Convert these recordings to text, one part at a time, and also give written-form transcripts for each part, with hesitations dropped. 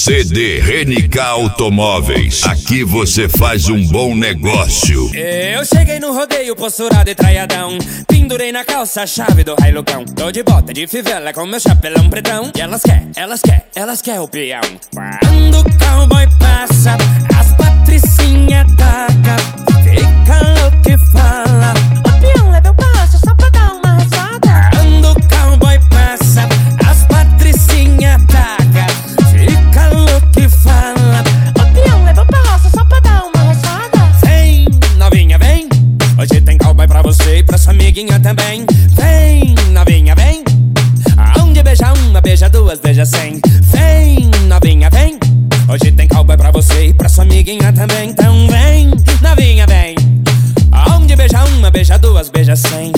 CD RNK Automóveis. Aqui você faz um bom negócio. Eu cheguei no rodeio, posturado e traiadão. Pendurei na calça a chave do Hilux. Tô de bota de fivela com meu chapelão pretão. E elas quer o peão. Quando o cowboy passa, as patricinha taca. Fica louco e fala: o peão leva o passo só pra dar uma rezada. Quando o cowboy passa, as patricinha taca. Fica louco e fala: o peão leva o passo só pra dar uma rezada. Vem, novinha, vem. Hoje tem cowboy pra você e pra sua amiguinha também. Vem, novinha, vem. Aonde beija uma, beija duas, beija 100. Vem, novinha, vem. Hoje tem cowboy pra você e pra sua amiguinha também. Então vem, novinha, vem. Aonde beija uma, beija duas, beija 100.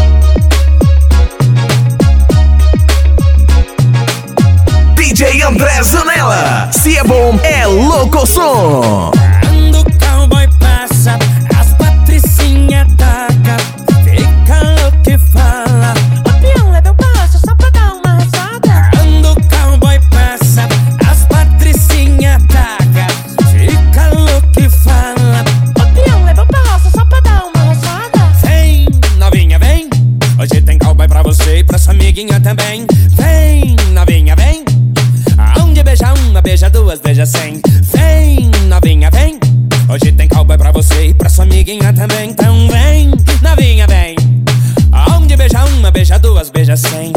DJ André Zanella, se é bom, é Locosom. Quando o cowboy passa, as patricinha taca. Fica louco e fala: o peão leva o passo só pra dar uma rezada. Quando o cowboy passa, as patricinha taca. Fica louco e fala: o peão leva o passo só pra dar uma rezada. Vem, novinha, vem. Hoje tem cowboy pra você e pra sua amiguinha também. Vem, novinha, vem. Aonde beija uma, beija duas, beija 100. Vem, novinha, vem. Hoje tem cowboy pra você e pra sua amiguinha também. Então vem, novinha, vem. Aonde beija uma, beija duas, beija 100.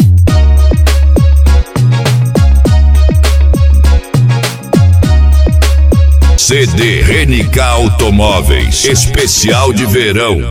CD RNK Automóveis. Especial de verão.